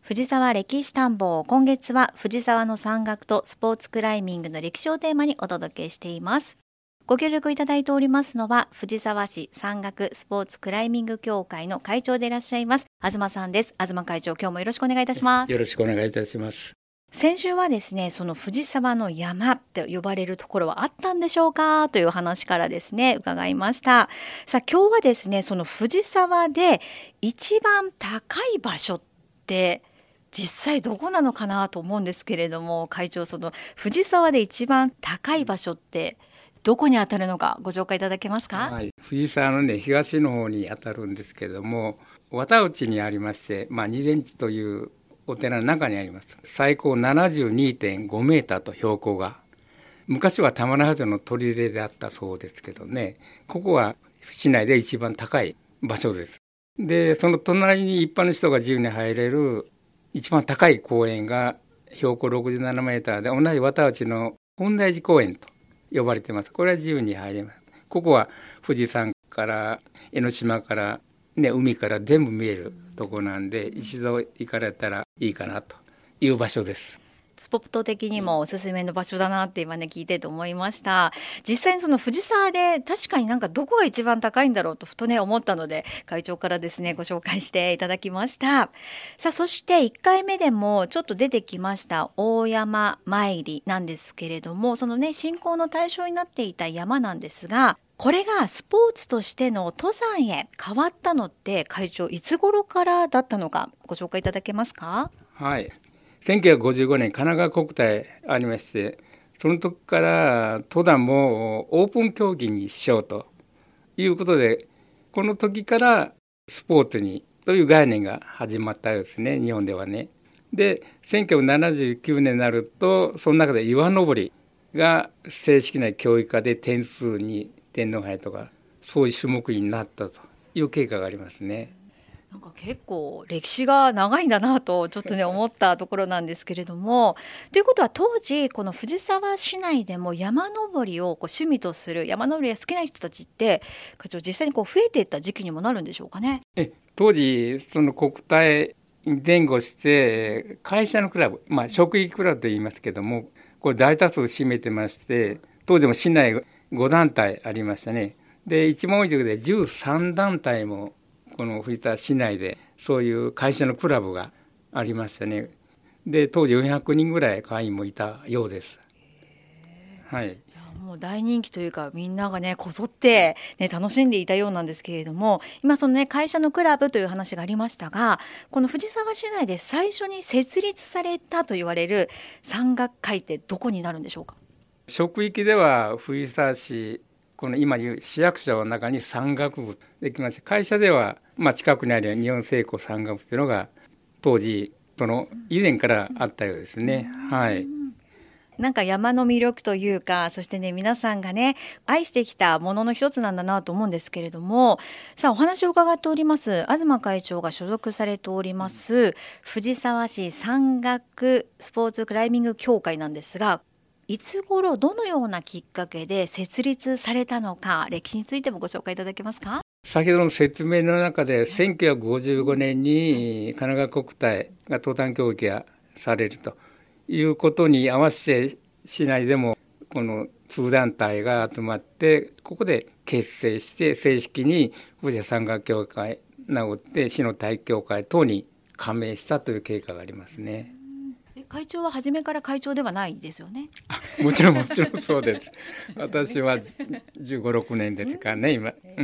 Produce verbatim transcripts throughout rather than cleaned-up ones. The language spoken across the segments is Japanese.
藤沢歴史探訪、今月は藤沢の山岳とスポーツクライミングの歴史をテーマにお届けしています。ご協力いただいておりますのは藤沢市山岳スポーツクライミング協会の会長でいらっしゃいます東さんです。東会長、今日もよろしくお願いいたします。 よろしくお願いいたします。 先週はですね、その藤沢の山って呼ばれるところはあったんでしょうかという話からですね伺いました。さあ今日はですね、その藤沢で一番高い場所って実際どこなのかなと思うんですけれども、会長、その藤沢で一番高い場所ってどこにあたるのかご紹介いただけますか？ はい、藤沢のね東の方にあたるんですけれども、綿内にありまして、まあ、二殿地というお寺の中にあります。最高 ななじゅうにてんご メーターと標高が、昔は玉名城の砦であったそうですけどね、ここは市内で一番高い場所です。でその隣に一般の人が自由に入れる一番高い公園が標高ろくじゅうななメーターで、同じ綿内の本大寺公園と呼ばれています。これは自由に入れます。ここは富士山から江ノ島から、ね、海から全部見えるとこなんで、一度行かれたらいいかなという場所です。 スポット的にもおすすめの場所だなって今ね聞いてと思いました。実際にその藤沢で確かになんかどこが一番高いんだろうとふとね思ったので、会長からですねご紹介していただきました。さあそしていっかいめでもちょっと出てきました大山参りなんですけれども、そのね信仰の対象になっていた山なんですが、これがスポーツとしての登山へ変わったのって会長いつ頃からだったのかご紹介いただけますか？ はい、せんきゅうひゃくごじゅうごねん神奈川国体ありまして、その時から登山もオープン競技にしようということで、この時からスポーツにという概念が始まったようですね、日本ではね。でせんきゅうひゃくななじゅうきゅうねんになると、その中で岩登りが正式な競技化で点数に天皇杯とかそういう種目になったという経過がありますね。 なんか結構歴史が長いんだなとちょっとね思ったところなんですけれども、ということは当時この藤沢市内でも山登りをこう趣味とする山登りが好きな人たちって課長実際にこう増えていった時期にもなるんでしょうかね？ え当時その国体前後して会社のクラブ、まあ、職域クラブと言いますけども、これ大多数占めてまして、当時も市内ご団体ありましたね。で一番多い時でじゅうさんだんたいもこの藤沢市内でそういう会社のクラブがありましたね。で当時よんひゃくにんぐらい会員もいたようです。はい、 じゃあもう大人気というか、みんながねこぞって、ね、楽しんでいたようなんですけれども、今そのね会社のクラブという話がありましたが、この藤沢市内で最初に設立されたと言われる山岳会ってどこになるんでしょうか？ 職域では藤沢市、この今いう市役所の中に山岳部できまして、会社ではまあ近くにある日本聖子山岳部というのが当時その以前からあったようですね。はい、 なんか山の魅力というか、そしてね皆さんがね愛してきたものの一つなんだなと思うんですけれども、さあお話を伺っております東会長が所属されております藤沢市山岳スポーツクライミング協会なんですが、いつ頃どのようなきっかけで設立されたのか、歴史についてもご紹介いただけますか？ 先ほどの説明の中でせんきゅうひゃくごじゅうごねんに神奈川国体が登山競技がされるということに合わせて、市内でもこの数団体が集まって、ここで結成して正式に藤沢山岳協会名をって市の体協会等に加盟したという経過がありますね。 会長は初めから会長ではないですよね？ もちろんもちろんそうです。私はじゅうご、ろくねんですからね今、うん、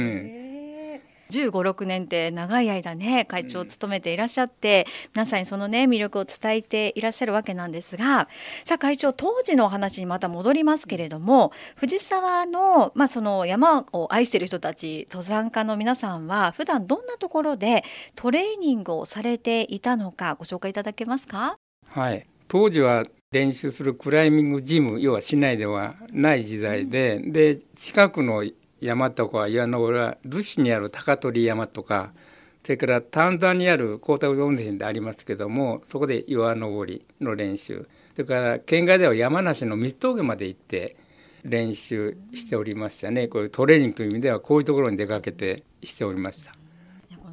じゅうご、ろくねんって長い間ね会長を務めていらっしゃって、皆さんにそのね魅力を伝えていらっしゃるわけなんですが、さあ会長、当時のお話にまた戻りますけれども、藤沢の、まあ、その山を愛している人たち、登山家の皆さんは普段どんなところでトレーニングをされていたのかご紹介いただけますか？ はい、当時は練習するクライミングジム、要は市内ではない時代で、うん、で近くの山とか岩登りは逗子にある高取山とか、それから丹沢にある高田温泉でありますけども、そこで岩登りの練習、それから県外では山梨の三峠まで行って練習しておりましたね。これトレーニングという意味ではこういうところに出かけてしておりました。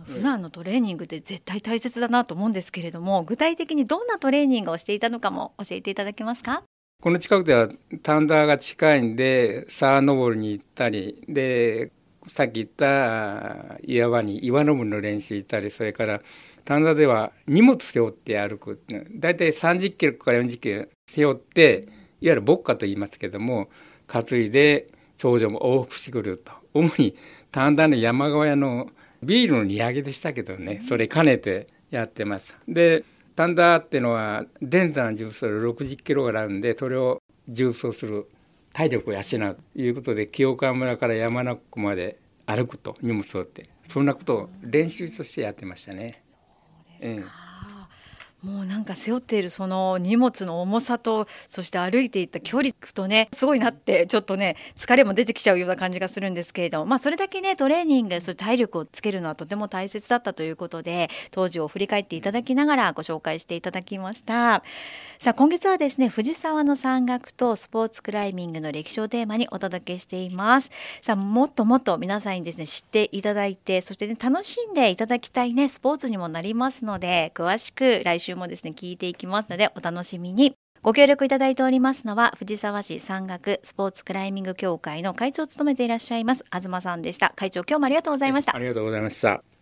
普段のトレーニングって絶対大切だなと思うんですけれども、具体的にどんなトレーニングをしていたのかも教えていただけますか？ この近くでは丹田が近いんで沢登りに行ったりで、さっき言った岩場に岩登りの練習行ったり、それから丹田では荷物背負って歩く、だいたいさんじゅっキロからよんじゅっキロ背負って、いわゆるボッカと言いますけども、担いで頂上も往復してくると。主に丹田の山小屋のビールの荷上げでしたけどね、それ兼ねてやってました。で丹田っていうのは電山重曹ろくじゅっキロぐらいあるんで、それを重曹する体力を養うということで、清川村から山中湖まで歩くと、荷物を背負って、そんなことを練習としてやってましたね。 そうですか、うん、もうなんか背負っているその荷物の重さと、そして歩いていった距離とね、すごいなって、ちょっとね疲れも出てきちゃうような感じがするんですけれども、まあそれだけねトレーニング、そして体力をつけるのはとても大切だったということで、当時を振り返っていただきながらご紹介していただきました。さあ今月はですね、藤沢の山岳とスポーツクライミングの歴史をテーマにお届けしています。さあもっともっと皆さんにですね知っていただいて、そして、ね、楽しんでいただきたいねスポーツにもなりますので、詳しく来週もですね聞いていきますのでお楽しみに。ご協力いただいておりますのは、藤沢市山岳スポーツクライミング協会の会長を務めていらっしゃいます東さんでした。会長、今日もありがとうございました。 ありがとうございました。